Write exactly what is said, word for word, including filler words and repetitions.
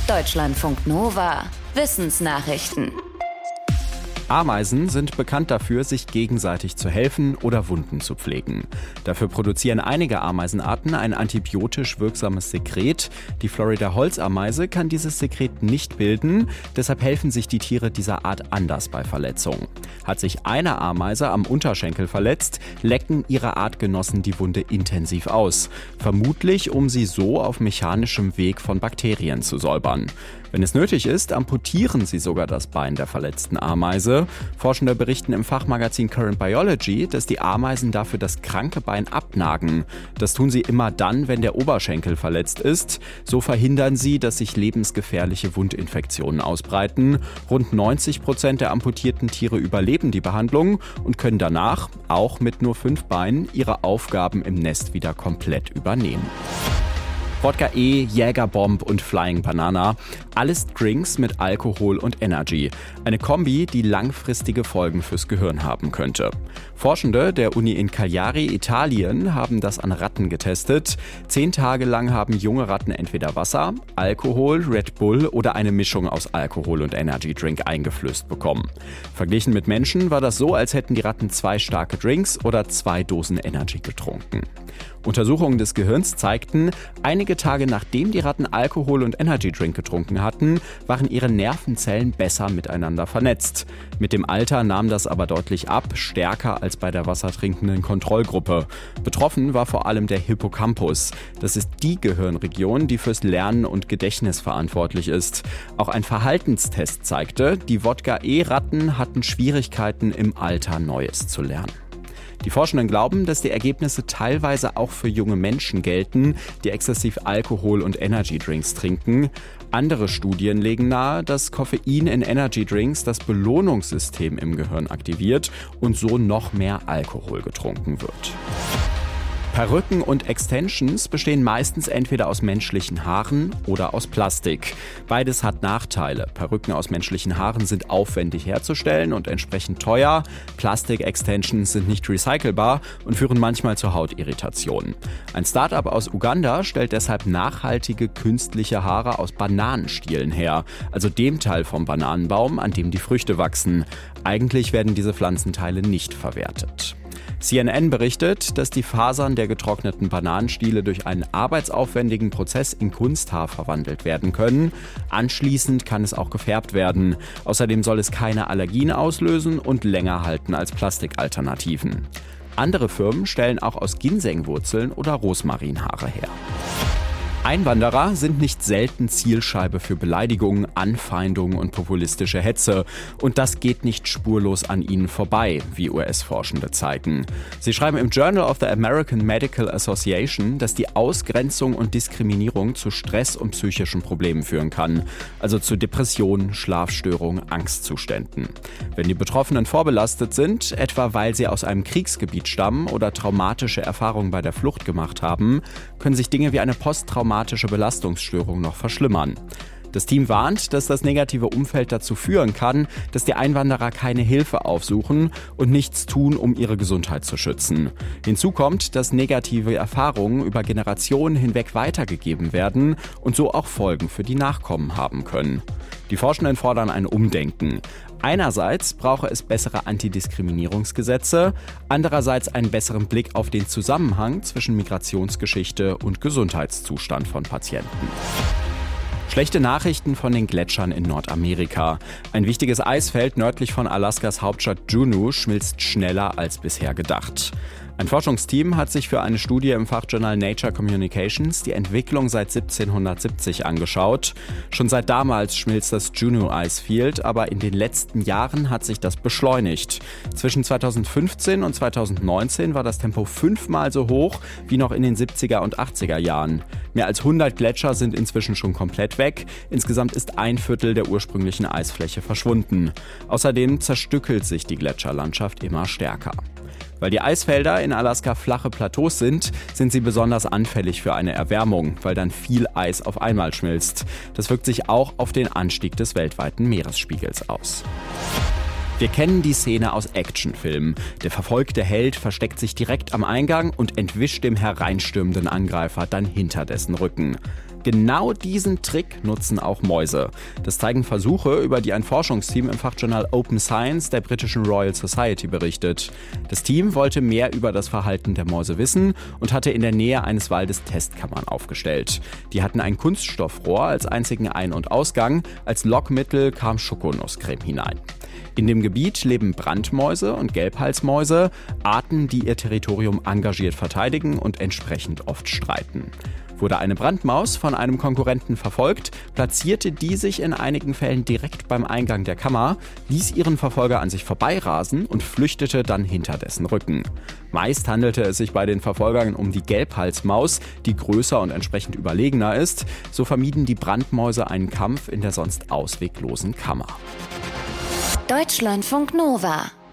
Deutschlandfunk Nova. Wissensnachrichten. Ameisen sind bekannt dafür, sich gegenseitig zu helfen oder Wunden zu pflegen. Dafür produzieren einige Ameisenarten ein antibiotisch wirksames Sekret. Die Florida-Holzameise kann dieses Sekret nicht bilden, deshalb helfen sich die Tiere dieser Art anders bei Verletzungen. Hat sich eine Ameise am Unterschenkel verletzt, lecken ihre Artgenossen die Wunde intensiv aus. Vermutlich, um sie so auf mechanischem Weg von Bakterien zu säubern. Wenn es nötig ist, amputieren sie sogar das Bein der verletzten Ameise. Forschende berichten im Fachmagazin Current Biology, dass die Ameisen dafür das kranke Bein abnagen. Das tun sie immer dann, wenn der Oberschenkel verletzt ist. So verhindern sie, dass sich lebensgefährliche Wundinfektionen ausbreiten. Rund neunzig Prozent der amputierten Tiere überleben die Behandlung und können danach, auch mit nur fünf Beinen, ihre Aufgaben im Nest wieder komplett übernehmen. Wodka E, Jägerbomb und Flying Banana. Alles Drinks mit Alkohol und Energy. Eine Kombi, die langfristige Folgen fürs Gehirn haben könnte. Forschende der Uni in Cagliari, Italien, haben das an Ratten getestet. Zehn Tage lang haben junge Ratten entweder Wasser, Alkohol, Red Bull oder eine Mischung aus Alkohol und Energy Drink eingeflößt bekommen. Verglichen mit Menschen war das so, als hätten die Ratten zwei starke Drinks oder zwei Dosen Energy getrunken. Untersuchungen des Gehirns zeigten, einige Tage nachdem die Ratten Alkohol und Energy Drink getrunken hatten, waren ihre Nervenzellen besser miteinander vernetzt. Mit dem Alter nahm das aber deutlich ab, stärker als bei der wassertrinkenden Kontrollgruppe. Betroffen war vor allem der Hippocampus. Das ist die Gehirnregion, die fürs Lernen und Gedächtnis verantwortlich ist. Auch ein Verhaltenstest zeigte, die Wodka-E-Ratten hatten Schwierigkeiten im Alter Neues zu lernen. Die Forschenden glauben, dass die Ergebnisse teilweise auch für junge Menschen gelten, die exzessiv Alkohol und Energydrinks trinken. Andere Studien legen nahe, dass Koffein in Energydrinks das Belohnungssystem im Gehirn aktiviert und so noch mehr Alkohol getrunken wird. Perücken und Extensions bestehen meistens entweder aus menschlichen Haaren oder aus Plastik. Beides hat Nachteile. Perücken aus menschlichen Haaren sind aufwendig herzustellen und entsprechend teuer. Plastik-Extensions sind nicht recycelbar und führen manchmal zu Hautirritationen. Ein Start-up aus Uganda stellt deshalb nachhaltige künstliche Haare aus Bananenstielen her, also dem Teil vom Bananenbaum, an dem die Früchte wachsen. Eigentlich werden diese Pflanzenteile nicht verwertet. C N N berichtet, dass die Fasern der getrockneten Bananenstiele durch einen arbeitsaufwendigen Prozess in Kunsthaar verwandelt werden können. Anschließend kann es auch gefärbt werden. Außerdem soll es keine Allergien auslösen und länger halten als Plastikalternativen. Andere Firmen stellen auch aus Ginsengwurzeln oder Rosmarinhaare her. Einwanderer sind nicht selten Zielscheibe für Beleidigungen, Anfeindungen und populistische Hetze. Und das geht nicht spurlos an ihnen vorbei, wie U S-Forschende zeigen. Sie schreiben im Journal of the American Medical Association, dass die Ausgrenzung und Diskriminierung zu Stress und psychischen Problemen führen kann. Also zu Depressionen, Schlafstörungen, Angstzuständen. Wenn die Betroffenen vorbelastet sind, etwa weil sie aus einem Kriegsgebiet stammen oder traumatische Erfahrungen bei der Flucht gemacht haben, können sich Dinge wie eine posttraumatische Belastungsstörung noch verschlimmern. Das Team warnt, dass das negative Umfeld dazu führen kann, dass die Einwanderer keine Hilfe aufsuchen und nichts tun, um ihre Gesundheit zu schützen. Hinzu kommt, dass negative Erfahrungen über Generationen hinweg weitergegeben werden und so auch Folgen für die Nachkommen haben können. Die Forschenden fordern ein Umdenken. Einerseits brauche es bessere Antidiskriminierungsgesetze, andererseits einen besseren Blick auf den Zusammenhang zwischen Migrationsgeschichte und Gesundheitszustand von Patienten. Schlechte Nachrichten von den Gletschern in Nordamerika. Ein wichtiges Eisfeld nördlich von Alaskas Hauptstadt Juneau schmilzt schneller als bisher gedacht. Ein Forschungsteam hat sich für eine Studie im Fachjournal Nature Communications die Entwicklung seit siebzehnhundertsiebzig angeschaut. Schon seit damals schmilzt das Juneau Icefield, aber in den letzten Jahren hat sich das beschleunigt. Zwischen zweitausendfünfzehn und zweitausendneunzehn war das Tempo fünfmal so hoch wie noch in den siebziger und achtziger Jahren. Mehr als hundert Gletscher sind inzwischen schon komplett weg. Insgesamt ist ein Viertel der ursprünglichen Eisfläche verschwunden. Außerdem zerstückelt sich die Gletscherlandschaft immer stärker. Weil die Eisfelder in Alaska flache Plateaus sind, sind sie besonders anfällig für eine Erwärmung, weil dann viel Eis auf einmal schmilzt. Das wirkt sich auch auf den Anstieg des weltweiten Meeresspiegels aus. Wir kennen die Szene aus Actionfilmen. Der verfolgte Held versteckt sich direkt am Eingang und entwischt dem hereinstürmenden Angreifer dann hinter dessen Rücken. genau diesen Trick nutzen auch Mäuse. Das zeigen Versuche, über die ein Forschungsteam im Fachjournal Open Science der britischen Royal Society berichtet. Das Team wollte mehr über das Verhalten der Mäuse wissen und hatte in der Nähe eines Waldes Testkammern aufgestellt. Die hatten ein Kunststoffrohr als einzigen Ein- und Ausgang. Als Lockmittel kam Schokonusscreme hinein. In dem Gebiet leben Brandmäuse und Gelbhalsmäuse, Arten, die ihr Territorium engagiert verteidigen und entsprechend oft streiten. Wurde eine Brandmaus von einem Konkurrenten verfolgt, platzierte die sich in einigen Fällen direkt beim Eingang der Kammer, ließ ihren Verfolger an sich vorbeirasen und flüchtete dann hinter dessen Rücken. Meist handelte es sich bei den Verfolgern um die Gelbhalsmaus, die größer und entsprechend überlegener ist. So vermieden die Brandmäuse einen Kampf in der sonst ausweglosen Kammer. Deutschlandfunk Nova